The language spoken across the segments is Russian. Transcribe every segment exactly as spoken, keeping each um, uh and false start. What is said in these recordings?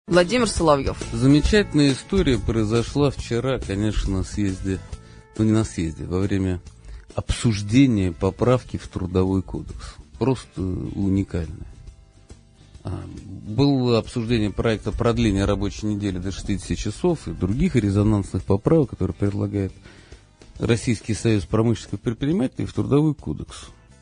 Владимир Соловьев. Замечательная история произошла вчера, конечно, на съезде, ну не на съезде, во время обсуждения поправки в Трудовой кодекс. Просто уникальная. Было обсуждение проекта продления рабочей недели до шестидесяти часов и других резонансных поправок, которые предлагает Российский союз промышленников и предпринимателей в Трудовой кодекс.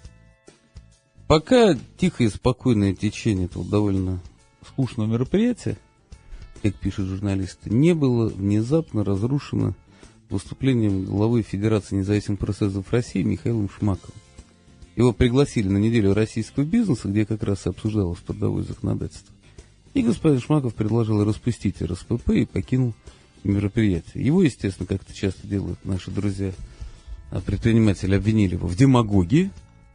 Пока тихое и спокойное течение этого довольно скучного мероприятия, как пишут журналисты, не было внезапно разрушено выступлением главы Федерации независимых профсоюзов России Михаилом Шмаковым. Его пригласили на неделю российского бизнеса, где как раз и обсуждалось трудовое законодательство. И господин Шмаков предложил распустить эр эс пэ пэ и покинул мероприятие. Его, естественно, как это часто делают наши друзья предприниматели, обвинили его в демагогии.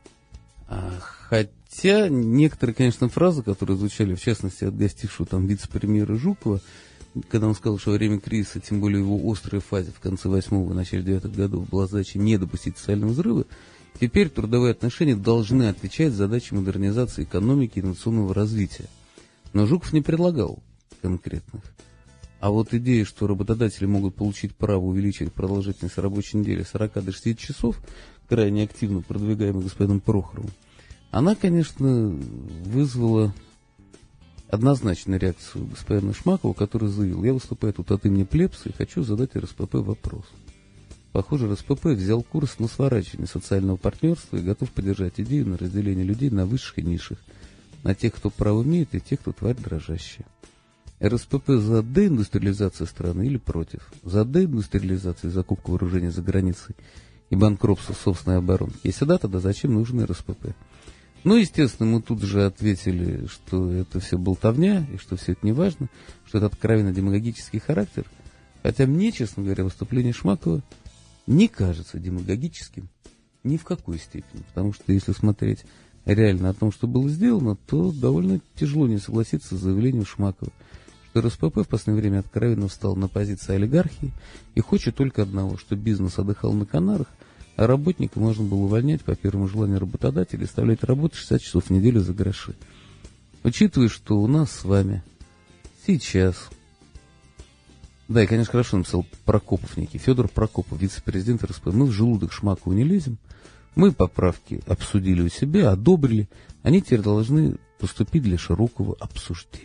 Хотя некоторые, конечно, фразы, которые звучали, в частности, от гостившего там вице-премьера Жукова, когда он сказал, что во время кризиса, тем более в его острой фазе в конце восьмого, начале девятых годов, была задача не допустить социального взрыва, теперь трудовые отношения должны отвечать задаче модернизации экономики и инновационного развития. Но Жуков не предлагал конкретных. А вот идея, что работодатели могут получить право увеличить продолжительность рабочей недели с сорока до шестидесяти часов, крайне активно продвигаемая господином Прохоровым, она, конечно, вызвала однозначную реакцию господина Шмакова, который заявил: я выступаю тут от имени плебса и хочу задать эр эс пэ пэ вопрос. Похоже, эр эс пэ пэ взял курс на сворачивание социального партнерства и готов поддержать идею на разделение людей на высших и низших, на тех, кто право имеет, и тех, кто тварь дрожащая. эр эс пэ пэ за деиндустриализацию страны или против? За деиндустриализацию и закупку вооружения за границей и банкротство собственной обороны. Если да, тогда зачем нужен эр эс пэ пэ? Ну, естественно, мы тут же ответили, что это все болтовня, и что все это не важно, что это откровенно демагогический характер. Хотя мне, честно говоря, выступление Шмакова не кажется демагогическим ни в какой степени. Потому что если смотреть реально о том, что было сделано, то довольно тяжело не согласиться с заявлением Шмакова, что эр эс пэ пэ в последнее время откровенно встал на позиции олигархии и хочет только одного, что бизнес отдыхал на Канарах, а работника можно было увольнять по первому желанию работодателя и оставлять работать шестьдесят часов в неделю за гроши. Учитывая, что у нас с вами сейчас... Да, и, конечно, хорошо написал Прокопов некий, Федор Прокопов, вице-президент эр эс пэ пэ. Мы в желудок Шмакову не лезем. Мы поправки обсудили у себя, одобрили. Они теперь должны поступить для широкого обсуждения.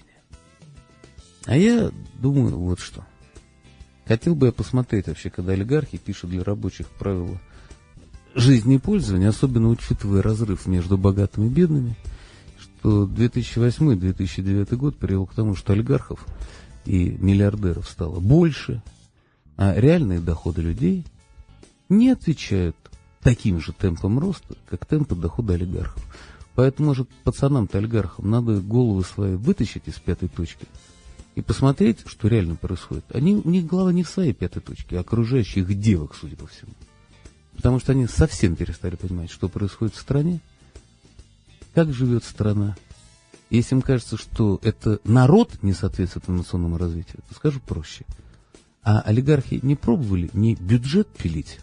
А я думаю вот что. Хотел бы я посмотреть вообще, когда олигархи пишут для рабочих правила жизни и пользования, особенно учитывая разрыв между богатыми и бедными, что две тысячи восьмой - две тысячи девятый год привел к тому, что олигархов и миллиардеров стало больше, а реальные доходы людей не отвечают таким же темпам роста, как темпы дохода олигархов. Поэтому, может, пацанам-то олигархам надо головы свои вытащить из пятой точки и посмотреть, что реально происходит. Они, у них голова не в своей пятой точке, а окружающих девок, судя по всему. Потому что они совсем перестали понимать, что происходит в стране, как живет страна. Если им кажется, что это народ не соответствует инновационному развитию, то скажу проще. А олигархи не пробовали не бюджет пилить,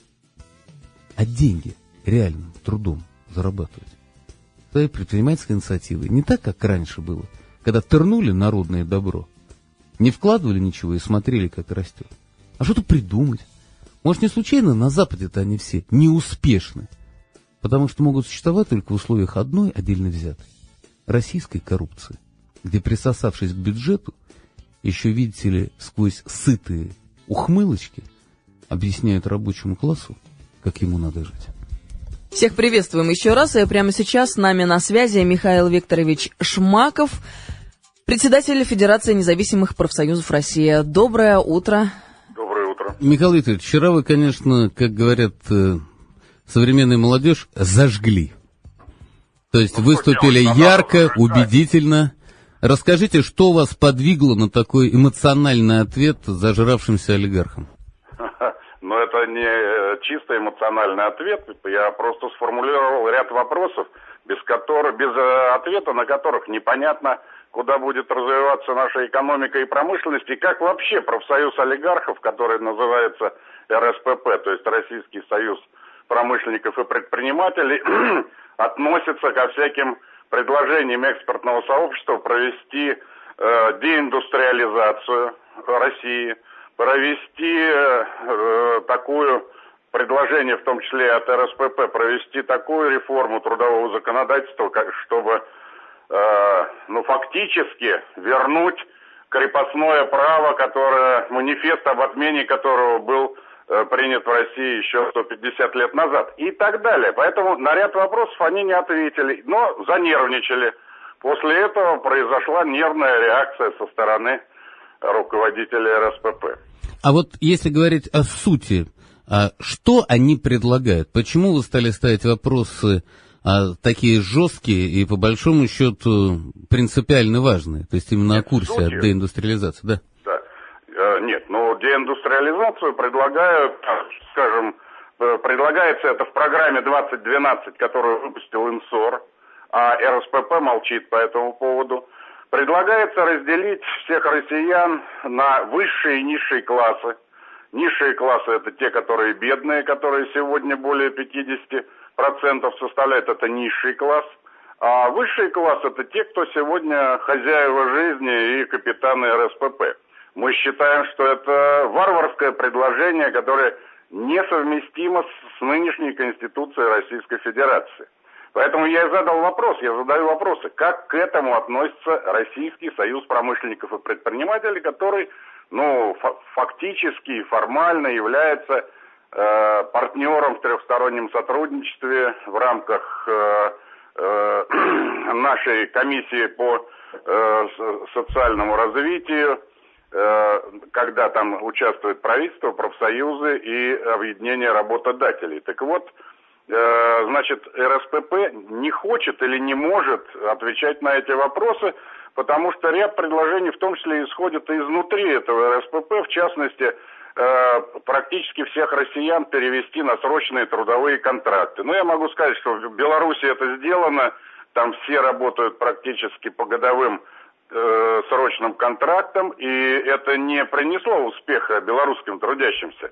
а деньги реальным трудом зарабатывать. Своей предпринимательской инициативой. Не так, как раньше было, когда тырнули народное добро, не вкладывали ничего и смотрели, как растет. А что-то придумать. Может, не случайно на Западе-то они все неуспешны, потому что могут существовать только в условиях одной отдельно взятой российской коррупции, где, присосавшись к бюджету, еще, видите ли, сквозь сытые ухмылочки объясняют рабочему классу, как ему надо жить. Всех приветствуем еще раз, и прямо сейчас с нами на связи Михаил Викторович Шмаков, председатель Федерации независимых профсоюзов России. Доброе утро. Доброе утро. Михаил Викторович, вчера вы, конечно, как говорят э, современная молодежь, зажгли. То есть ну, выступили ярко, убедительно. Расскажите, что вас подвигло на такой эмоциональный ответ зажравшимся олигархам? Ну, это не чисто эмоциональный ответ. Я просто сформулировал ряд вопросов, без которых, без ответа на которых непонятно, куда будет развиваться наша экономика и промышленность, и как вообще профсоюз олигархов, который называется эр эс пэ пэ, то есть Российский союз промышленников и предпринимателей, относится ко всяким предложениям экспертного сообщества провести э, деиндустриализацию России, провести э, такую, предложение в том числе от эр эс пэ пэ, провести такую реформу трудового законодательства, как, чтобы э, ну, фактически вернуть крепостное право, которое, манифест об отмене которого был э, принят в России еще сто пятьдесят лет назад, и так далее. Поэтому на ряд вопросов они не ответили, но занервничали. После этого произошла нервная реакция со стороны руководителя эр эс пэ пэ. А вот если говорить о сути, а что они предлагают? Почему вы стали ставить вопросы а, такие жесткие и, по большому счету, принципиально важные? То есть именно Нет, о курсе от деиндустриализации, да? Да. Э, нет, ну, деиндустриализацию предлагают, скажем, предлагается это в программе двадцать двенадцать, которую выпустил ИНСОР, а эр эс пэ пэ молчит по этому поводу. Предлагается разделить всех россиян на высшие и низшие классы. Низшие классы – это те, которые бедные, которые сегодня более пятьдесят процентов составляют, это низший класс. А высший класс – это те, кто сегодня хозяева жизни и капитаны эр эс пэ пэ. Мы считаем, что это варварское предложение, которое несовместимо с нынешней Конституцией Российской Федерации. Поэтому я и задал вопрос, я задаю вопросы, как к этому относится Российский союз промышленников и предпринимателей, который, ну, фактически и формально является э, партнером в трехстороннем сотрудничестве в рамках э, э, нашей комиссии по э, социальному развитию, э, когда там участвует правительство, профсоюзы и объединение работодателей. Так вот, значит, эр эс пэ пэ не хочет или не может отвечать на эти вопросы, потому что ряд предложений, в том числе, исходит изнутри этого эр эс пэ пэ, в частности, практически всех россиян перевести на срочные трудовые контракты. Ну, я могу сказать, что в Беларуси это сделано, там все работают практически по годовым э, срочным контрактам, и это не принесло успеха белорусским трудящимся.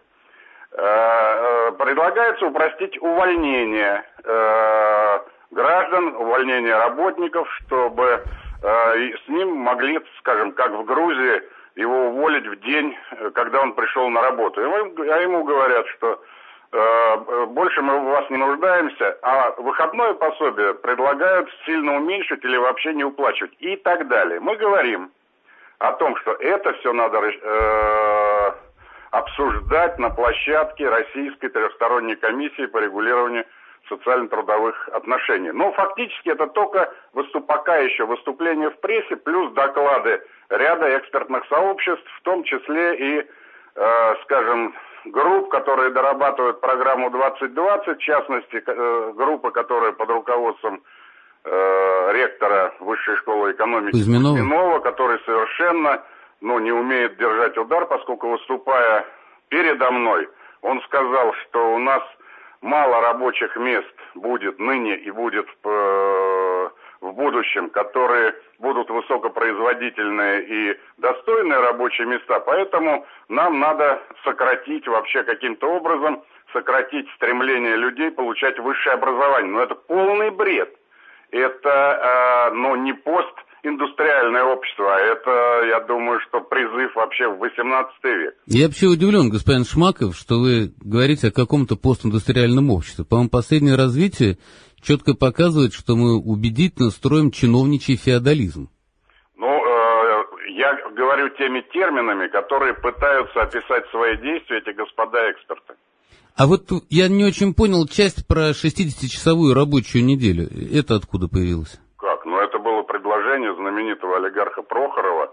Предлагается упростить увольнение э, граждан, увольнение работников, чтобы э, с ним могли, скажем, как в Грузии, его уволить в день, когда он пришел на работу. И мы, а ему говорят, что э, больше мы в вас не нуждаемся, а выходное пособие предлагают сильно уменьшить или вообще не уплачивать и так далее. Мы говорим о том, что это все надо э, обсуждать на площадке Российской трехсторонней комиссии по регулированию социально-трудовых отношений. Но фактически это только выступ, пока еще выступления в прессе, плюс доклады ряда экспертных сообществ, в том числе и, э, скажем, групп, которые дорабатывают программу двадцать двадцать, в частности, э, группа, которая под руководством э, ректора Высшей школы экономики Кузьминова, Кузьминова, который совершенно ну, не умеет держать удар, поскольку, выступая передо мной, он сказал, что у нас мало рабочих мест будет ныне и будет в, в будущем, которые будут высокопроизводительные и достойные рабочие места, поэтому нам надо сократить вообще каким-то образом, сократить стремление людей получать высшее образование. Но это полный бред. Это, э, ну, не постиндустриальное общество, а это, я думаю, что призыв вообще в восемнадцатый век. Я вообще удивлен, господин Шмаков, что вы говорите о каком-то постиндустриальном обществе. По-моему, последнее развитие четко показывает, что мы убедительно строим чиновничий феодализм. Ну, э, я говорю теми терминами, которые пытаются описать свои действия эти господа эксперты. А вот я не очень понял часть про шестидесятичасовую рабочую неделю. Это откуда появилось? Как? Ну, это было предложение знаменитого олигарха Прохорова,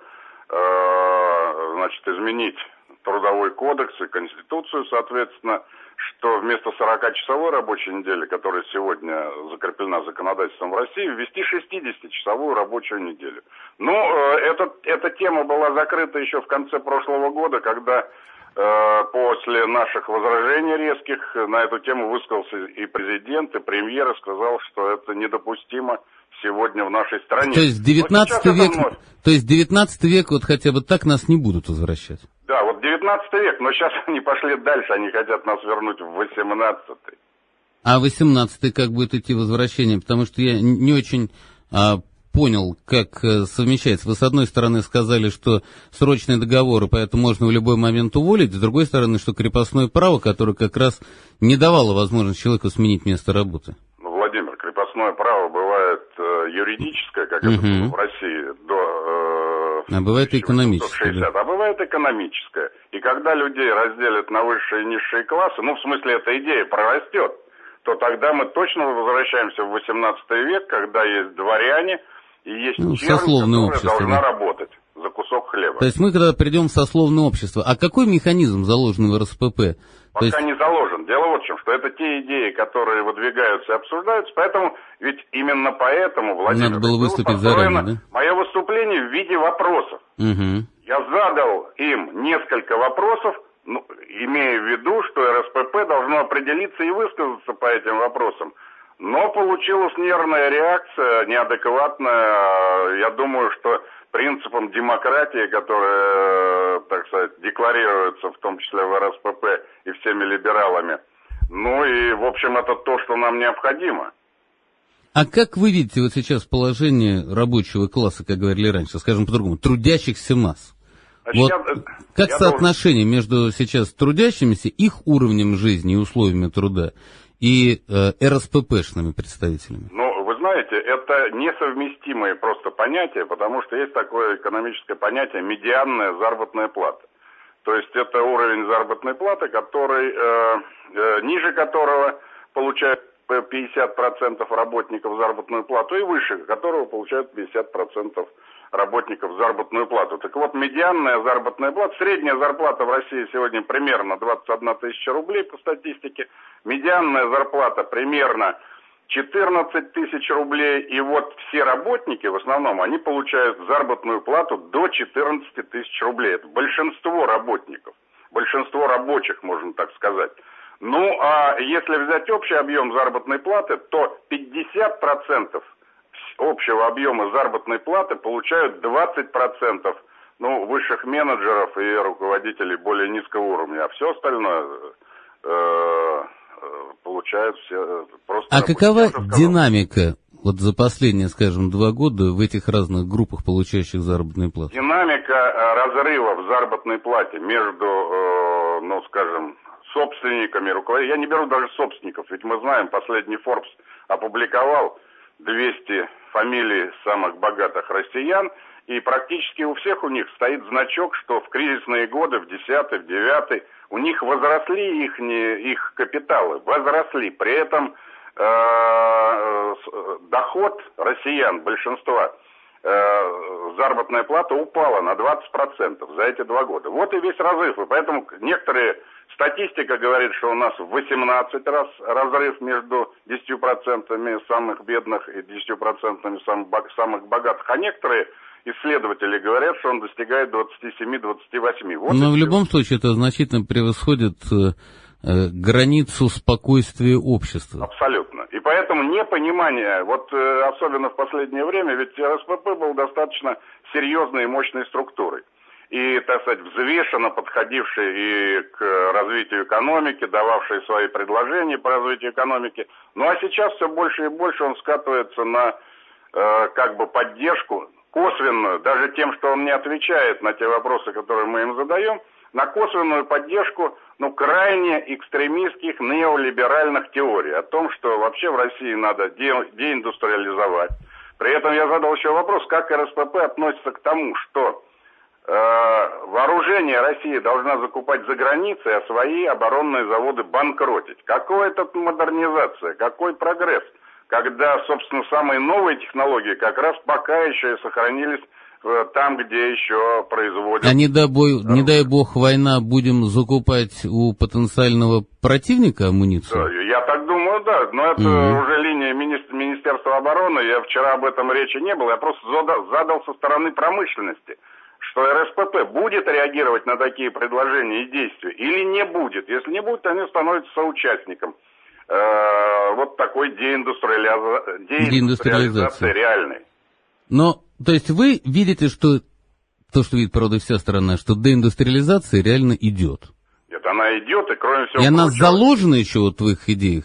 э, значит, изменить трудовой кодекс и конституцию, соответственно, что вместо сорокачасовой рабочей недели, которая сегодня закреплена законодательством в России, ввести шестидесятичасовую рабочую неделю. Ну, э, это, эта тема была закрыта еще в конце прошлого года, когда после наших возражений резких на эту тему высказался и президент, и премьер, и сказал, что это недопустимо сегодня в нашей стране. То есть девятнадцатый век, то есть девятнадцатый век вот хотя бы так нас не будут возвращать? Да, вот девятнадцатый век, но сейчас они пошли дальше, они хотят нас вернуть в восемнадцатый. А восемнадцатый как будет идти возвращение? Потому что я не очень а, понял, как э, совмещается. Вы, с одной стороны, сказали, что срочные договоры, поэтому можно в любой момент уволить, с другой стороны, что крепостное право, которое как раз не давало возможности человеку сменить место работы. Ну, Владимир, крепостное право бывает э, юридическое, как угу. это было в России до... Э, а бывает и экономическое. Да. А бывает экономическое. И когда людей разделят на высшие и низшие классы, ну, в смысле, эта идея прорастет, то тогда мы точно возвращаемся в восемнадцатый век, когда есть дворяне и есть ну, чернь, которая общество, должна да. работать за кусок хлеба. То есть мы, когда придем в сословное общество, а какой механизм заложен в эр эс пэ пэ? Пока есть... не заложен. Дело вот в чем, что это те идеи, которые выдвигаются и обсуждаются, поэтому, ведь именно поэтому, Владимир, надо было выступить заранее, да? Мое выступление в виде вопросов. Угу. Я задал им несколько вопросов, ну, имея в виду, что эр эс пэ пэ должно определиться и высказаться по этим вопросам. Но получилась нервная реакция, неадекватная. Я думаю, что принципам демократии, которые, так сказать, декларируются в том числе в эр эс пэ пэ и всеми либералами, ну и, в общем, это то, что нам необходимо. А как вы видите вот сейчас положение рабочего класса, как говорили раньше, скажем по-другому, трудящихся масс? Значит, вот я, как я соотношение должен... между сейчас трудящимися, их уровнем жизни и условиями труда, и э, эр эс пэ пэ-шными представителями? Ну, вы знаете, это несовместимые просто понятия, потому что есть такое экономическое понятие медианная заработная плата. То есть это уровень заработной платы, который, э, э, ниже которого получают пятьдесят процентов работников заработную плату, и выше которого получают пятьдесят процентов работников заработную плату. Так вот, медианная заработная плата, средняя зарплата в России сегодня примерно двадцать одна тысяча рублей по статистике, медианная зарплата примерно четырнадцать тысяч рублей, и вот все работники, в основном, они получают заработную плату до четырнадцать тысяч рублей. Это большинство работников, большинство рабочих, можно так сказать. Ну, а если взять общий объем заработной платы, то пятьдесят процентов общего объема заработной платы получают двадцать процентов, ну, высших менеджеров и руководителей более низкого уровня, а все остальное э, получают все просто... А какова динамика вот за последние, скажем, два года в этих разных группах, получающих заработную плату? Динамика разрыва в заработной плате между, э, ну, скажем, собственниками, руководителями. Я не беру даже собственников, ведь мы знаем, последний Forbes опубликовал двести фамилий самых богатых россиян, и практически у всех у них стоит значок, что в кризисные годы, в десятый, в девятый, у них возросли их, их капиталы, возросли. При этом э, доход россиян, большинства, э, заработная плата упала на двадцать процентов за эти два года. Вот и весь разрыв. И поэтому некоторые... Статистика говорит, что у нас в восемнадцать раз разрыв между десятью процентами самых бедных и десятью процентами самых богатых, а некоторые исследователи говорят, что он достигает двадцать семь - двадцать восемь. Вот. Но в любом случае это значительно превосходит э, границу спокойствия общества. Абсолютно. И поэтому непонимание, вот э, особенно в последнее время, ведь эр эс пэ пэ был достаточно серьезной и мощной структурой. И, так сказать, взвешенно подходивший и к развитию экономики, дававший свои предложения по развитию экономики. Ну а сейчас все больше и больше он скатывается на э, как бы поддержку косвенную, даже тем, что он не отвечает на те вопросы, которые мы им задаем, на косвенную поддержку, ну, крайне экстремистских неолиберальных теорий о том, что вообще в России надо де- деиндустриализовать. При этом я задал еще вопрос, как эр эс пэ пэ относится к тому, что вооружение России должна закупать за границей, а свои оборонные заводы банкротить. Какая это модернизация, какой прогресс, когда, собственно, самые новые технологии как раз пока еще и сохранились там, где еще производят... А не дай, бой, не дай бог война, будем закупать у потенциального противника амуницию? Да, я так думаю, да, но это mm-hmm. уже линия мини- Министерства обороны, я вчера об этом речи не было, я просто задал, задал со стороны промышленности, что эр эс пэ пэ будет реагировать на такие предложения и действия или не будет. Если не будет, они становятся соучастником э, вот такой деиндустриализа... деиндустриализации реальной. Но, то есть вы видите, что то, что видит, правда, вся страна, что деиндустриализация реально идет? Нет, она идет, и кроме всего И она прочего... заложена еще вот в их идеях?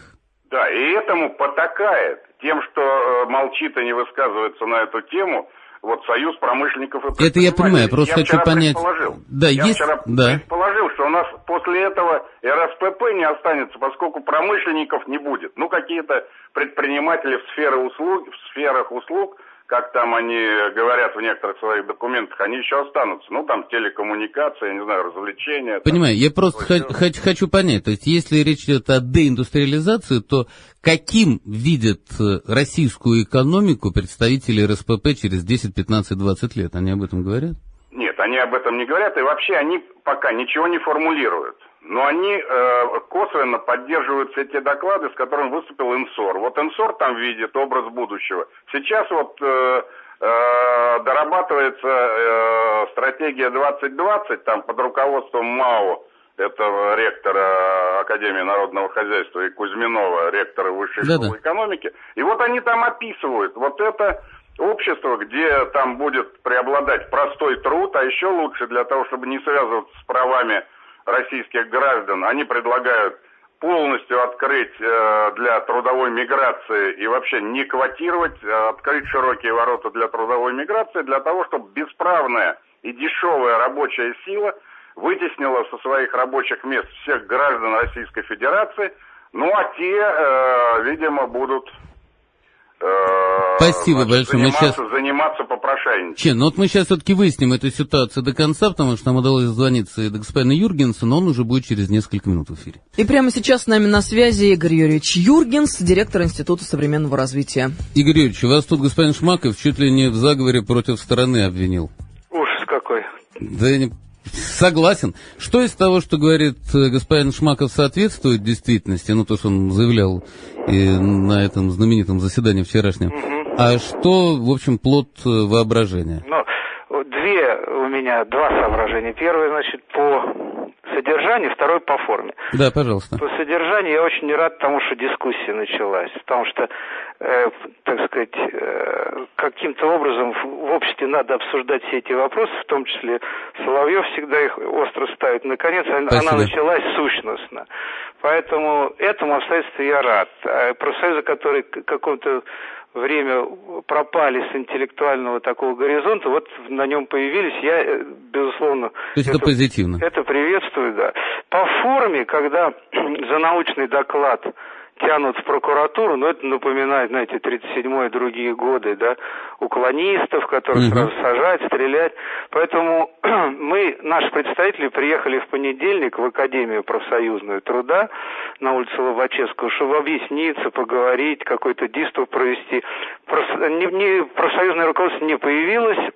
Да, и этому потакает тем, что э, молчит и не высказывается на эту тему, вот Союз промышленников и предпринимателей. Это я понимаю, я просто я хочу понять. Да, я есть... вчера да. предположил, что у нас после этого эр эс пэ пэ не останется, поскольку промышленников не будет. Ну, какие-то предприниматели в сфере услуг, в сферах услуг, как там они говорят в некоторых своих документах, они еще останутся. Ну, там телекоммуникации, я не знаю, развлечения. Понимаю, там, я просто х- х- хочу понять, то есть если речь идет о деиндустриализации, то каким видят российскую экономику представители эр эс пэ пэ через десять, пятнадцать, двадцать лет? Они об этом говорят? Нет, они об этом не говорят, и вообще они пока ничего не формулируют. Но они э, косвенно поддерживают все те доклады, с которыми выступил Инсор. Вот Инсор там видит образ будущего. Сейчас вот э, э, дорабатывается э, стратегия двадцать двадцать, там под руководством МАО, этого ректора Академии народного хозяйства, и Кузьминова, ректора Высшей Да-да. школы экономики. И вот они там описывают вот это общество, где там будет преобладать простой труд, а еще лучше для того, чтобы не связываться с правами российских граждан, они предлагают полностью открыть э, для трудовой миграции и вообще не квотировать, а открыть широкие ворота для трудовой миграции, для того, чтобы бесправная и дешевая рабочая сила вытеснила со своих рабочих мест всех граждан Российской Федерации, ну а те, э, видимо, будут... Спасибо значит, большое. Заниматься, Мы сейчас... заниматься попрошайничеством. Чен, ну вот мы сейчас все-таки выясним эту ситуацию до конца, потому что нам удалось дозвониться и до господина Юргенса, но он уже будет через несколько минут в эфире. И прямо сейчас с нами на связи Игорь Юрьевич Юргенс, директор Института современного развития. Игорь Юрьевич, вас тут господин Шмаков чуть ли не в заговоре против страны обвинил. Ужас какой. Да я не... Согласен. Что из того, что говорит господин Шмаков, соответствует действительности? Ну, то, что он заявлял и на этом знаменитом заседании вчерашнем. Угу. А что, в общем, плод воображения? Ну, две у меня, два соображения. Первое, значит, по содержанию, второе по форме. Да, пожалуйста. По содержанию я очень не рад тому, что дискуссия началась. Потому что, э, так сказать, э, каким-то образом в обществе надо обсуждать все эти вопросы, в том числе Соловьев всегда их остро ставит. Наконец, Спасибо. Она началась сущностно. Поэтому этому обстоятельству я рад. А профсоюзы, которые к какому-то время пропали с интеллектуального такого горизонта, вот на нем появились, я, безусловно... То есть это, это позитивно? Это приветствую, да. По форме, когда за научный доклад тянут в прокуратуру, но это напоминает, знаете, тридцать седьмой и другие годы, да, уклонистов, которых угу. сразу сажать, стрелять. Поэтому мы, наши представители, приехали в понедельник в Академию профсоюзную труда на улицу Лобачевского, чтобы объясниться, поговорить, какой-то диспут провести. Проф... Не, не, профсоюзное руководство не появилось,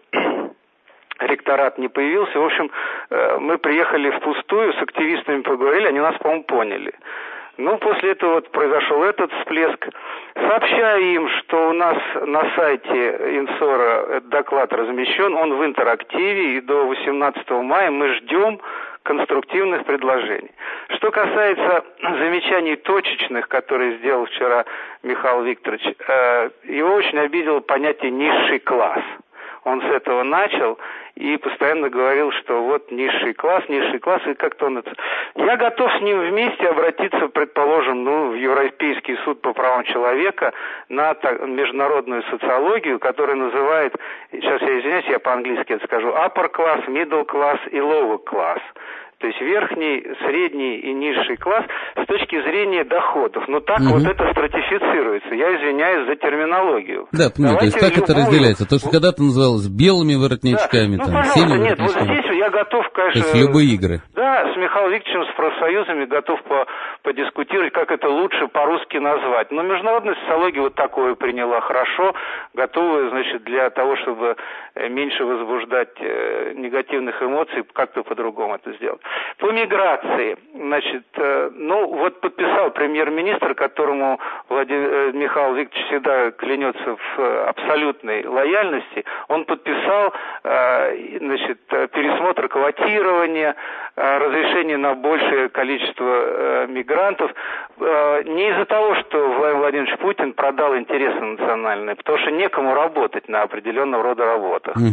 ректорат не появился. В общем, мы приехали впустую, с активистами поговорили, они нас, по-моему, поняли. Ну, после этого вот произошел этот всплеск. Сообщаю им, что у нас на сайте Инсора этот доклад размещен, он в интерактиве, и до восемнадцатого мая мы ждем конструктивных предложений. Что касается замечаний точечных, которые сделал вчера Михаил Викторович, его очень обидело понятие «низший класс». Он с этого начал и постоянно говорил, что вот низший класс, низший класс, и как-то он это... Я готов с ним вместе обратиться, предположим, ну, в Европейский суд по правам человека на так, международную социологию, которая называет, сейчас я извиняюсь, я по-английски это скажу, upper class, middle class и lower class. То есть верхний, средний и низший класс с точки зрения доходов. Но так угу. вот это стратифицируется. Я извиняюсь за терминологию. Да, понимаю, то есть как любую... это разделяется? То, что когда-то называлось белыми воротничками, да. там, ну, синими нет, воротничками. Вот здесь я готов, конечно... То есть любые игры. Да, с Михаилом Викторовичем, с профсоюзами готов по, подискутировать, как это лучше по-русски назвать. Но международная социология вот такое приняла хорошо, готова, значит, для того, чтобы меньше возбуждать э, негативных эмоций, как-то по-другому это сделать. По миграции, значит, э, ну вот подписал премьер-министр, которому Владимир, э, Михаил Викторович всегда клянется в э, абсолютной лояльности, он подписал, э, значит, пересмотр квотирования, э, разрешение на большее количество э, мигрантов, э, не из-за того, что Владимир Владимирович Путин продал интересы национальные, потому что некому работать на определенного рода работах. Угу.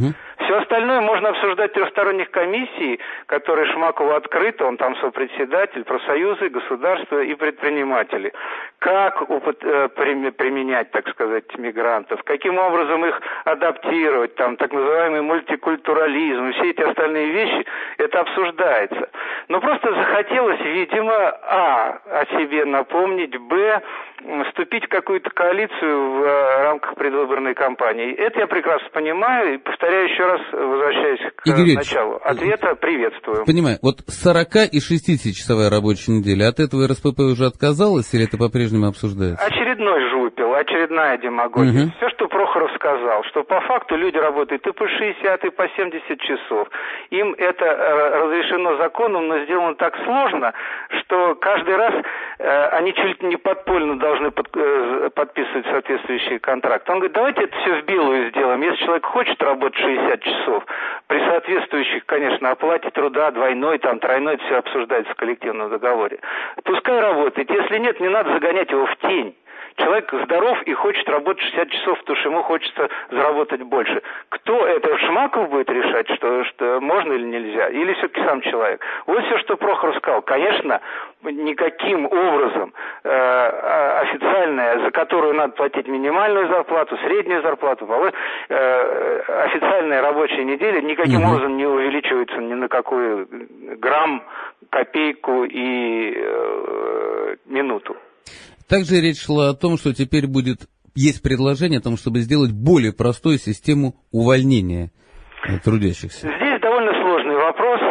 Все остальное можно обсуждать в трехсторонних комиссиях, которые Шмакову открыты, он там сопредседатель, профсоюзы, государства и предприниматели. Как упот- применять, так сказать, мигрантов, каким образом их адаптировать, там, так называемый мультикультурализм, и все эти остальные вещи, это обсуждается. Но просто захотелось, видимо, а, о себе напомнить, б, вступить в какую-то коалицию в э, рамках предвыборной кампании. Это я прекрасно понимаю, и повторяю еще раз, возвращаясь к Игорь началу ответа, приветствую. Понимаю, вот сорока- и шестидесятичасовая рабочая неделя, от этого эр эс пэ пэ уже отказалась или это по-прежнему обсуждается? Очередной жупел, очередная демагогия. Угу. Все, что Прохоров сказал, что по факту люди работают и по шестьдесят, и по семьдесят часов. Им это э, разрешено законом, но сделано так сложно, что каждый раз э, они чуть ли не подпольно должны под, э, подписывать соответствующий контракт. Он говорит, давайте это все в белую сделаем. Если человек хочет работать шестьдесят часов, при соответствующих, конечно, оплате труда, двойной, там, тройной, это все обсуждается в коллективном договоре. Пускай работает. Если нет, не надо загонять его в тень. Человек здоров и хочет работать шестьдесят часов, потому что ему хочется заработать больше. Кто это? Шмаков будет решать, что, что можно или нельзя? Или все-таки сам человек? Вот все, что Прохоров сказал. Конечно, никаким образом э, официальная, за которую надо платить минимальную зарплату, среднюю зарплату, э, официальная рабочая неделя никаким угу. образом не увеличивается ни на какой грамм, копейку и э, минуту. Также речь шла о том, что теперь будет, есть предложение о том, чтобы сделать более простую систему увольнения трудящихся. Здесь довольно сложный вопрос.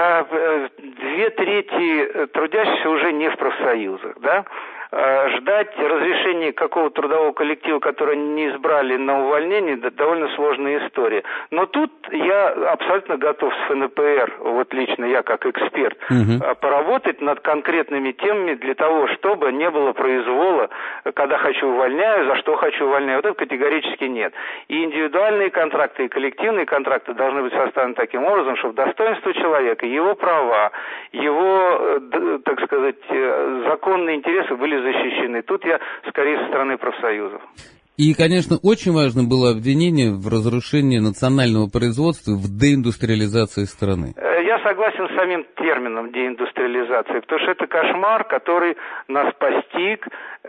Две трети трудящихся уже не в профсоюзах, да? Ждать разрешения какого-то трудового коллектива, который не избрали на увольнение, довольно сложная история. Но тут я абсолютно готов с эф эн пэ эр, вот лично я как эксперт, угу. поработать над конкретными темами для того, чтобы не было произвола, когда хочу увольняю, за что хочу увольняю. Вот это категорически нет. И индивидуальные контракты, и коллективные контракты должны быть составлены таким образом, чтобы достоинство человека, его права, его, так сказать, законные интересы были защищены. Тут я скорее со стороны профсоюзов. И, конечно, очень важно было обвинение в разрушении национального производства, в деиндустриализации страны. Я согласен с самим термином деиндустриализации, потому что это кошмар, который нас постиг.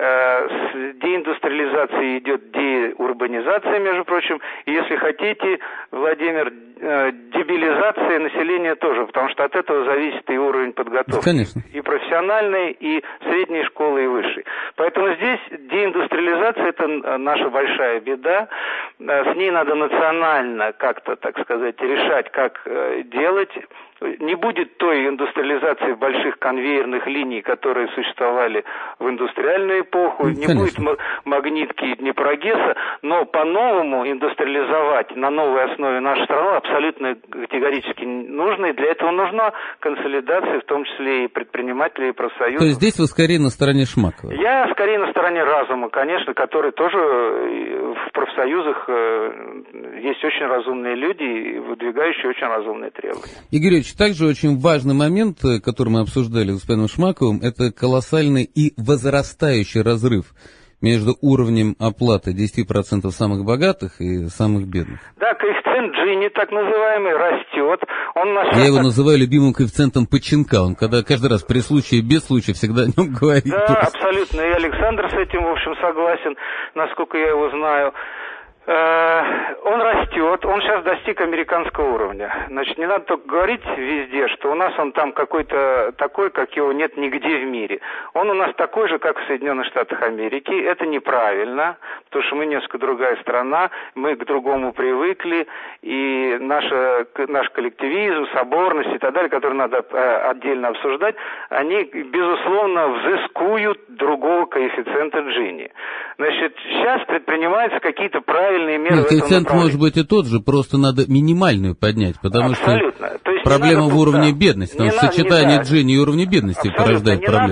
С деиндустриализацией идет деурбанизация, между прочим. И, если хотите, Владимир, дебилизация населения тоже, потому что от этого зависит и уровень подготовки. Конечно. И профессиональной, и средней школы, и высшей. Поэтому здесь деиндустриализация – это наша большая беда. С ней надо национально как-то, так сказать, решать, как делать. Не будет той индустриализации больших конвейерных линий, которые существовали в индустриальную эпоху, не Конечно. будет магнитки и Днепрогесса, но по-новому индустриализовать на новой основе нашу страну абсолютно категорически нужно, и для этого нужна консолидация, в том числе и предпринимателей, и профсоюзов. То есть здесь вы скорее на стороне Шмакова? Я скорее на стороне разума, конечно, который тоже в профсоюзах есть очень разумные люди, выдвигающие очень разумные требования. Игорь Ильич, также очень важный момент, который мы обсуждали с господином Шмаковым, это колоссальный и возрастающий разрыв между уровнем оплаты десять процентов самых богатых и самых бедных. Да, коэффициент Джини, так называемый, растет. Он наш... Я его называю любимым коэффициентом Починка. Он когда каждый раз при случае, без случая всегда о нем говорит. Да, абсолютно. И Александр с этим, в общем, согласен, насколько я его знаю. Он растет, он сейчас достиг американского уровня. Значит, не надо только говорить везде, что у нас он там какой-то такой, как его нет нигде в мире. Он у нас такой же, как в Соединенных Штатах Америки. Это неправильно, потому что мы несколько другая страна, мы к другому привыкли, и наша, наш коллективизм, соборность и так далее, которые надо отдельно обсуждать, они, безусловно, взыскуют другого коэффициента Джини. Значит, сейчас предпринимаются какие-то правильные меры. Нет, коэффициент может быть и тот же, просто надо минимальную поднять, потому абсолютно. что проблема в уровне да. бедности, потому не что надо, сочетание да. Джини и уровня бедности абсолютно. порождает не проблему. Надо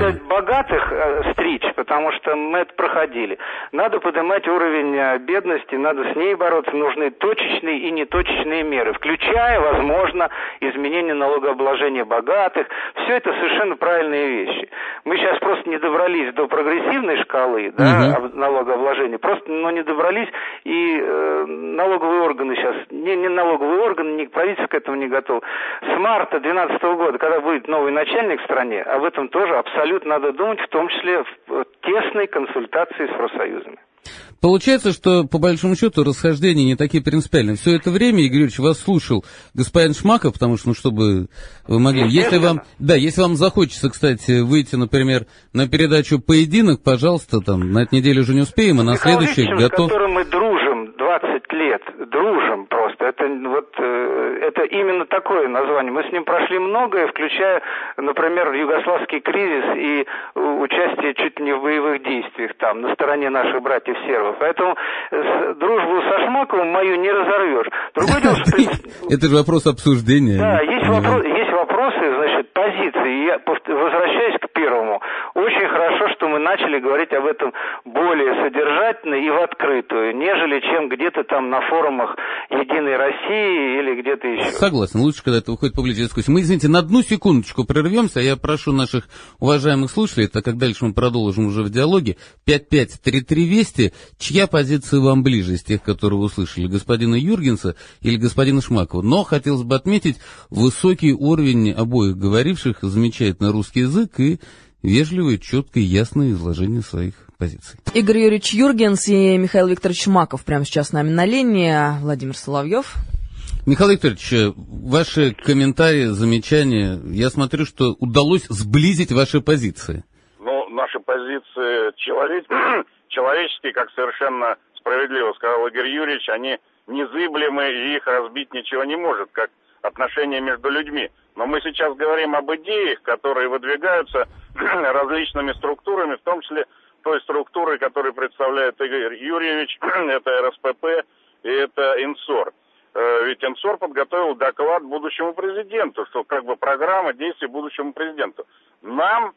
богатых э, стричь, потому что мы это проходили. Надо поднимать уровень э, бедности, надо с ней бороться. Нужны точечные и неточечные меры, включая, возможно, изменение налогообложения богатых. Все это совершенно правильные вещи. Мы сейчас просто не добрались до прогрессивной шкалы, да, угу. налогообложения, просто, но не добрались, и э, налоговые органы сейчас, не, не налоговые органы, ни правительство к этому не готово. С марта две тысячи двенадцатого года, когда будет новый начальник в стране, об этом тоже абсолютно надо думать, в том числе в тесной консультации с профсоюзами. Получается, что, по большому счету, расхождения не такие принципиальные. Все это время, Игорь Юрьевич, вас слушал господин Шмаков, потому что, ну, чтобы вы могли... Если вам, да, если вам захочется, кстати, выйти, например, на передачу «Поединок», пожалуйста, там, на этой неделе уже не успеем, а на следующей готов... с которым мы дружим двадцать лет, дружим просто. Это вот, это именно такое название. Мы с ним прошли многое, включая, например, югославский кризис и участие чуть ли не в боевых действиях там, на стороне наших братьев сербов. Поэтому дружбу со Шмаковым мою не разорвешь. Другое дело, что... Это же вопрос обсуждения. Да, есть вопросы, есть вопросы, значит, позиции. Я возвращаюсь к первому. Очень хорошо, что мы начали говорить об этом более содержательно и в открытую, нежели чем где-то там на форумах «Единой России» или где-то еще. Согласен. Лучше, когда это выходит в публичную дискуссию. Мы, извините, на одну секундочку прервемся. Я прошу наших уважаемых слушателей, так как дальше мы продолжим уже в диалоге, пять пять три три двести. Чья позиция вам ближе из тех, которые вы услышали? Господина Юргенса или господина Шмакова? Но хотелось бы отметить высокий уровень обоих говоривших, замечательный русский язык и вежливое, четкое, ясное изложение своих позиций. Игорь Юрьевич Юргенс и Михаил Викторович Шмаков прямо сейчас с нами на линии. Владимир Соловьев. Михаил Викторович, ваши комментарии, замечания, я смотрю, что удалось сблизить ваши позиции. Ну, наши позиции человеч... человеческие, как совершенно справедливо сказал Игорь Юрьевич, они незыблемы, и их разбить ничего не может, как отношения между людьми. Но мы сейчас говорим об идеях, которые выдвигаются различными структурами, в том числе той структурой, которую представляет Игорь Юрьевич, это эр эс пэ пэ и это ИНСОР. Ведь ИНСОР подготовил доклад будущему президенту, что как бы программа действий будущему президенту. Нам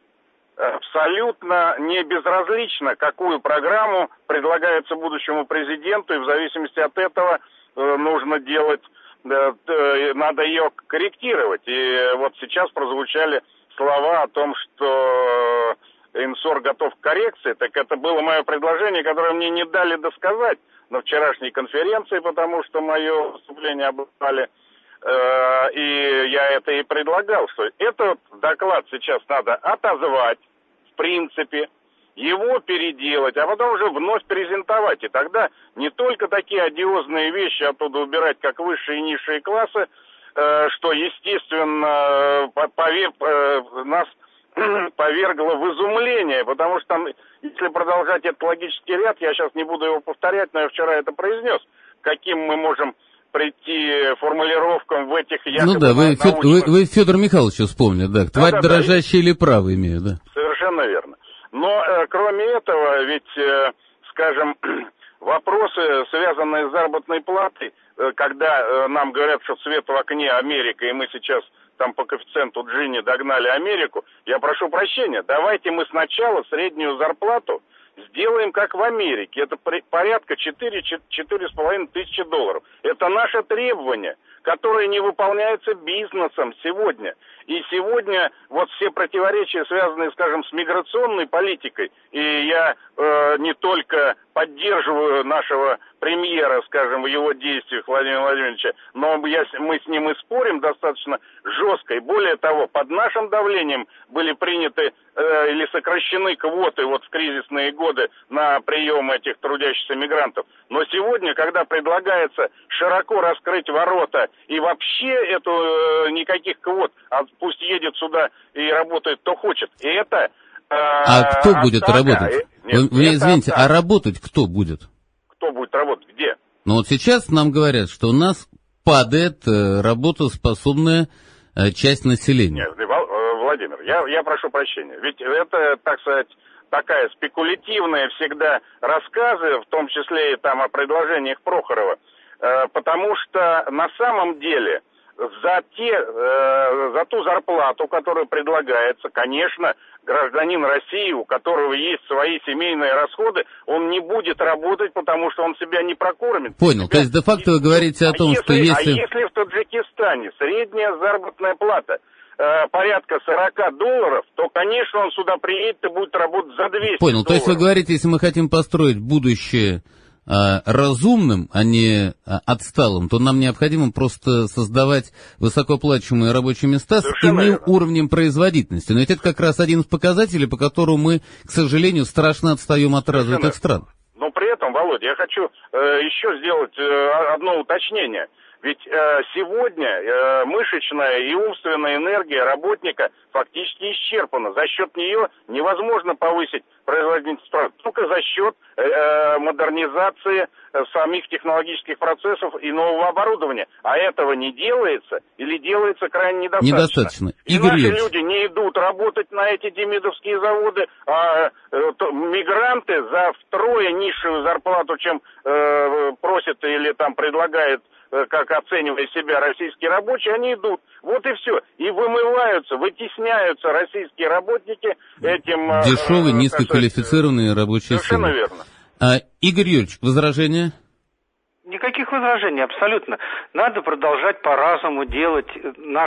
абсолютно не безразлично, какую программу предлагается будущему президенту, и в зависимости от этого нужно делать, надо ее корректировать. И вот сейчас прозвучали слова о том, что ИНСОР готов к коррекции, так это было мое предложение, которое мне не дали досказать на вчерашней конференции, потому что мое выступление обыграли, э, и я это и предлагал, что этот доклад сейчас надо отозвать, в принципе, его переделать, а потом уже вновь презентовать. И тогда не только такие одиозные вещи оттуда убирать, как высшие и низшие классы, э, что, естественно, повер, э, нас повергло в изумление, потому что там, если продолжать этот логический ряд, я сейчас не буду его повторять, но я вчера это произнес, каким мы можем прийти формулировкам в этих якобы... Ну да, вы, научных... вы, вы Федора Михайловича вспомнили, да, тварь да, да, дрожащая да. или право имею, да. Совершенно верно. Но э, кроме этого, ведь, э, скажем, вопросы, связанные с заработной платой, э, когда э, нам говорят, что свет в окне Америка, и мы сейчас там по коэффициенту Джинни догнали Америку, я прошу прощения, давайте мы сначала среднюю зарплату сделаем как в Америке. Это порядка четыре-четыре с половиной тысячи долларов. Это наше требование, которое не выполняется бизнесом сегодня. И сегодня вот все противоречия, связанные, скажем, с миграционной политикой, и я э, не только поддерживаю нашего премьера, скажем, в его действиях Владимира Владимировича, но я, мы с ним и спорим достаточно жестко. И более того, под нашим давлением были приняты э, или сокращены квоты вот в кризисные годы на прием этих трудящихся мигрантов. Но сегодня, когда предлагается широко раскрыть ворота и вообще эту э, никаких квот, а пусть едет сюда и работает кто хочет. И это... Э, а кто будет атака. работать? Нет, вы, вы извините, атака. а работать кто будет? Кто будет работать? Где? Ну вот сейчас нам говорят, что у нас падает э, работоспособная э, часть населения. Нет, Владимир, я, я прошу прощения. Ведь это, так сказать, такая спекулятивная всегда рассказы, в том числе и там о предложениях Прохорова. Э, потому что на самом деле за, те, э, за ту зарплату, которая предлагается, конечно, гражданин России, у которого есть свои семейные расходы, он не будет работать, потому что он себя не прокормит. Понял, то есть де-факто вы говорите о том, а что если... если... А если в Таджикистане средняя заработная плата э, порядка сорок долларов, то, конечно, он сюда приедет и будет работать за двести Понял, долларов. то есть вы говорите, если мы хотим построить будущее а, разумным, а не а, отсталым, то нам необходимо просто создавать высокооплачиваемые рабочие места Совершенно с иным верно. уровнем производительности. Но ведь это как раз один из показателей, по которому мы, к сожалению, страшно отстаем от Совершенно развитых стран. Но при этом, Володя, я хочу э, еще сделать э, одно уточнение. Ведь э, сегодня э, мышечная и умственная энергия работника фактически исчерпана. За счет нее невозможно повысить производительность труда, только за счет э, модернизации э, самих технологических процессов и нового оборудования. А этого не делается или делается крайне недостаточно. Недостаточно. И Игорь наши Юрьевич. люди не идут работать на эти демидовские заводы, а э, то, мигранты за втрое низшую зарплату, чем э, просит или там предлагает, как оценивая себя российские рабочие, они идут. Вот и все. И вымываются, вытесняются российские работники этим... Дешевые, э, низкоквалифицированные рабочие совершенно силы. верно. А, Игорь Юрьевич, возражения? Никаких возражений, абсолютно. Надо продолжать по-разному делать наш,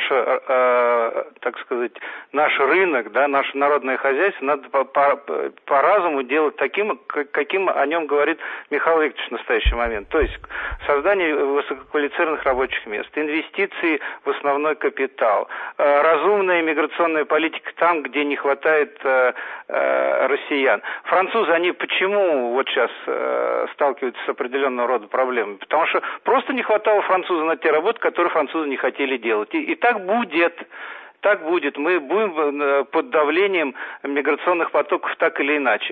э, так сказать, наш рынок, да, наше народное хозяйство, надо по- по- по-разному делать таким, каким о нем говорит Михаил Викторович в настоящий момент. То есть создание высококвалифицированных рабочих мест, инвестиции в основной капитал, э, разумная миграционная политика там, где не хватает э, э, россиян. Французы, они почему вот сейчас э, сталкиваются с определенного рода проблемами? Потому что просто не хватало француза на те работы, которые французы не хотели делать. И, и так будет. Так будет. Мы будем под давлением миграционных потоков так или иначе.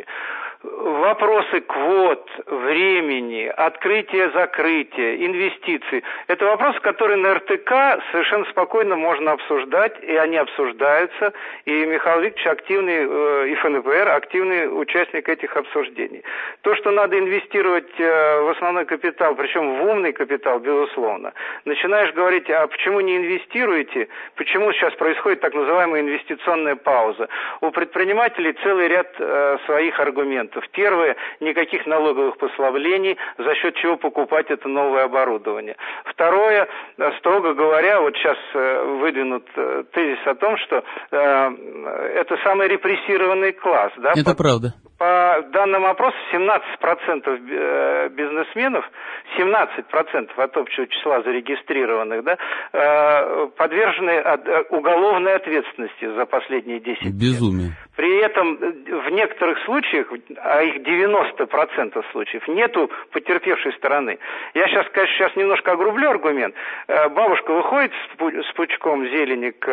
Вопросы квот, времени, открытия-закрытия, инвестиций – это вопросы, которые на эр тэ ка совершенно спокойно можно обсуждать, и они обсуждаются, и Михаил Викторович активный, и эф эн пэ эр активный участник этих обсуждений. То, что надо инвестировать в основной капитал, причем в умный капитал, безусловно. Начинаешь говорить, а почему не инвестируете, почему сейчас происходит так называемая инвестиционная пауза. У предпринимателей целый ряд своих аргументов. Первое, никаких налоговых послаблений, за счет чего покупать это новое оборудование. Второе, строго говоря, вот сейчас выдвинут тезис о том, что э, это самый репрессированный класс. Да, это по, правда. По данным опроса, семнадцать процентов бизнесменов, семнадцать процентов от общего числа зарегистрированных, да, подвержены уголовной ответственности за последние десять лет. Безумие. При этом в некоторых случаях, а их девяносто процентов случаев, нету потерпевшей стороны. Я сейчас, конечно, сейчас немножко огрублю аргумент. Бабушка выходит с пучком зелени к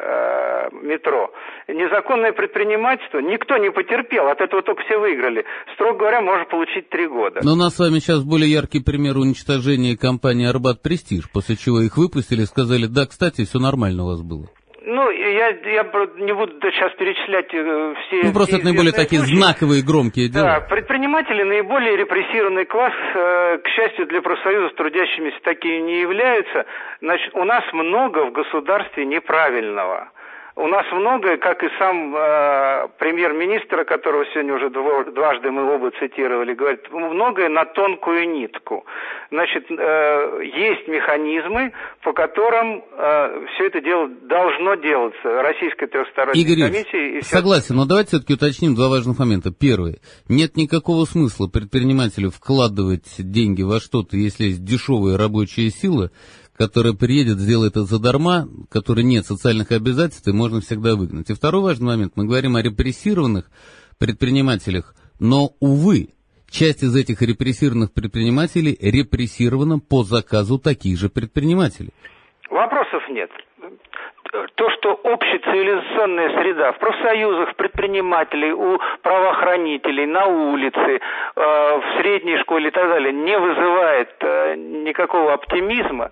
э, метро. Незаконное предпринимательство, никто не потерпел, от этого только все выиграли. Строго говоря, можно получить три года. Но у нас с вами сейчас более яркий пример уничтожения компании «Арбат Престиж», после чего их выпустили и сказали, да, кстати, все нормально у вас было. Ну, я, я не буду сейчас перечислять э, все... Ну, просто все это наиболее такие случаи. знаковые, громкие дела. Да, предприниматели наиболее репрессированный класс, э, к счастью, для профсоюзов трудящимися такие не являются. Значит, у нас много в государстве неправильного. У нас много, как и сам э, премьер-министр, которого сегодня уже дважды мы оба цитировали, говорит, многое на тонкую нитку. Значит, э, есть механизмы, по которым э, все это дело должно делаться. Российская трехсторонняя Игорь комиссия. И согласен, но давайте все-таки уточним два важных момента. Первый. Нет никакого смысла предпринимателю вкладывать деньги во что-то, если есть дешевая рабочая сила, которая приедет, сделает это задарма, которой нет социальных обязательств, и можно всегда выгнать. И второй важный момент. Мы говорим о репрессированных предпринимателях, но, увы, часть из этих репрессированных предпринимателей репрессирована по заказу таких же предпринимателей. Вопросов нет. то, что общецивилизационная среда в профсоюзах, предпринимателей, у правоохранителей, на улице, в средней школе и так далее, не вызывает никакого оптимизма,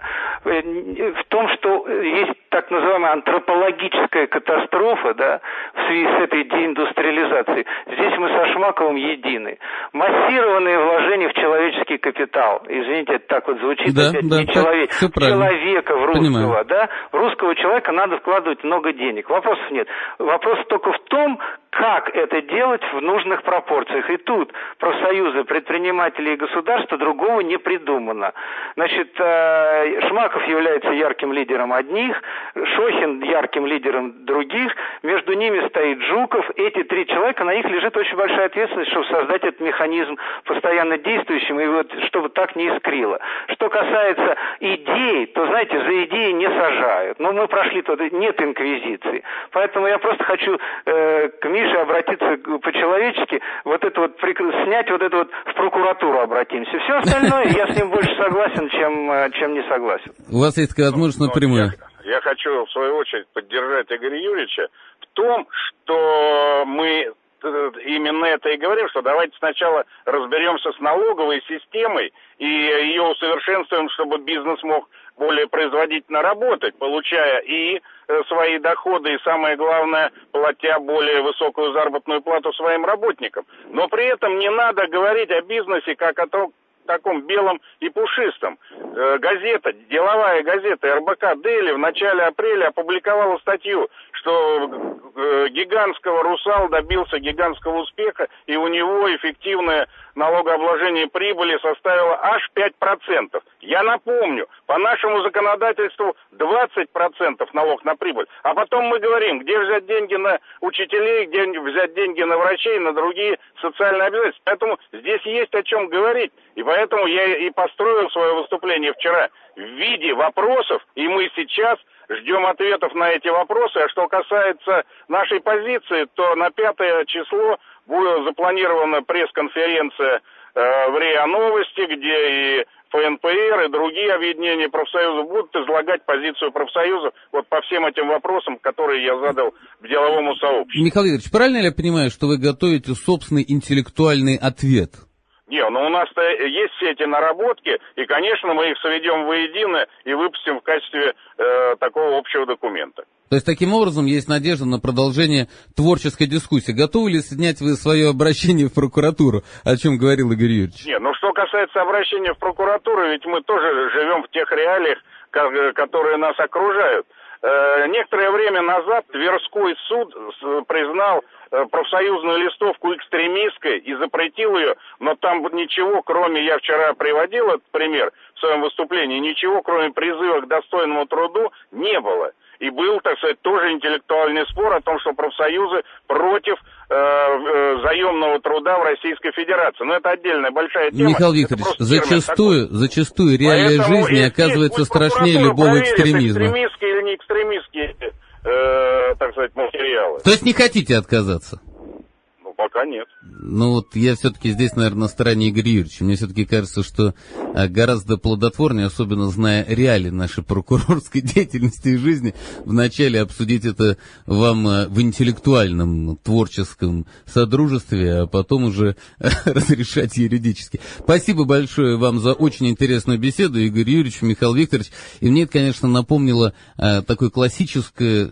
в том, что есть так называемая антропологическая катастрофа, да, в связи с этой деиндустриализацией, здесь мы со Шмаковым едины. Массированные вложения в человеческий капитал, извините, это так вот звучит, да, опять да, не человек, в человека, в русского, Понимаю. да, в русского человека надо вкладывать много денег, вопросов нет. Вопрос только в том, как это делать в нужных пропорциях. И тут профсоюзы, предприниматели и государство другого не придумано. Значит, Шмаков является ярким лидером одних, Шохин ярким лидером других, между ними стоит Жуков. Эти три человека, на них лежит очень большая ответственность, чтобы создать этот механизм постоянно действующим, и вот чтобы так не искрило. Что касается идей, то, знаете, за идеи не сажают. Но мы прошли туда, нет инквизиции. Поэтому я просто хочу э, к Мише обратиться по-человечески, вот это вот, снять вот это вот в прокуратуру обратимся. Все остальное я с ним больше согласен, чем, чем не согласен. У вас есть такая возможность напрямую. Я, я хочу, в свою очередь, поддержать Игоря Юрьевича в том, что мы именно это и говорим, что давайте сначала разберемся с налоговой системой и ее усовершенствуем, чтобы бизнес мог более производительно работать, получая и свои доходы, и самое главное, платя более высокую заработную плату своим работникам. Но при этом не надо говорить о бизнесе как о том, таком белом и пушистом. Э, газета, деловая газета эр бэ ка Дели в начале апреля опубликовала статью, что э, гигантского «Русал» добился гигантского успеха, и у него эффективное налогообложение прибыли составило аж пять процентов. Я напомню, по нашему законодательству двадцать процентов налог на прибыль. А потом мы говорим, где взять деньги на учителей, где взять деньги на врачей, на другие социальные обязательства. Поэтому здесь есть о чем говорить. И поэтому я и построил свое выступление вчера в виде вопросов, и мы сейчас ждем ответов на эти вопросы. А что касается нашей позиции, то на пятое число будет запланирована пресс-конференция э, в РИА Новости, где и эф эн пэ эр, и другие объединения профсоюзов будут излагать позицию профсоюзов вот по всем этим вопросам, которые я задал в деловому сообществу. Михаил Викторович, правильно ли я понимаю, что вы готовите собственный интеллектуальный ответ? Не, ну у нас-то есть все эти наработки, и, конечно, мы их сведем воедино и выпустим в качестве э, такого общего документа. То есть, таким образом, есть надежда на продолжение творческой дискуссии. Готовы ли снять вы свое обращение в прокуратуру, о чем говорил Игорь Юрьевич? Не, ну что касается обращения в прокуратуру, ведь мы тоже живем в тех реалиях, которые нас окружают. Э, некоторое время назад Тверской суд признал профсоюзную листовку экстремистской и запретил ее, но там ничего, кроме, я вчера приводил этот пример в своем выступлении, ничего, кроме призыва к достойному труду, не было. И был, так сказать, тоже интеллектуальный спор о том, что профсоюзы против э, э, заемного труда в Российской Федерации. Но это отдельная большая тема. Михаил Викторович, зачастую, зачастую реалия Поэтому жизни оказывается страшнее любого экстремизма. Экстремистские или не экстремистские, э, так сказать, материалы. То есть не хотите отказаться? Ну, пока нет. Ну вот я все-таки здесь, наверное, на стороне Игоря Юрьевича. Мне все-таки кажется, что гораздо плодотворнее, особенно зная реалии нашей прокурорской деятельности и жизни, вначале обсудить это вам в интеллектуальном творческом содружестве, а потом уже разрешать юридически. Спасибо большое вам за очень интересную беседу, Игорь Юрьевич, Михаил Викторович. И мне это, конечно, напомнило такое классическое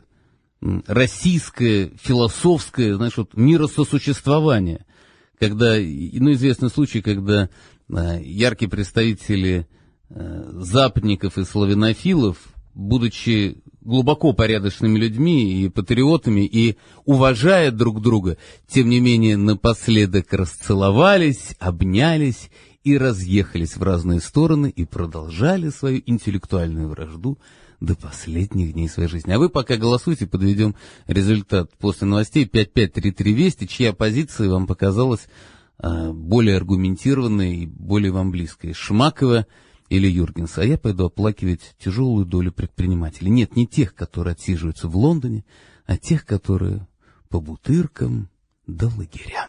российское, философское, знаешь, вот мирососуществование, когда, ну, известный случай, когда а, яркие представители а, западников и славянофилов, будучи глубоко порядочными людьми и патриотами, и уважая друг друга, тем не менее напоследок расцеловались, обнялись и разъехались в разные стороны и продолжали свою интеллектуальную вражду до последних дней своей жизни. А вы пока голосуйте, подведем результат после новостей. пять пять три три Вести, чья позиция вам показалась а, более аргументированной и более вам близкой, Шмакова или Юргенса. А я пойду оплакивать тяжелую долю предпринимателей. Нет, не тех, которые отсиживаются в Лондоне, а тех, которые по бутыркам да лагерям.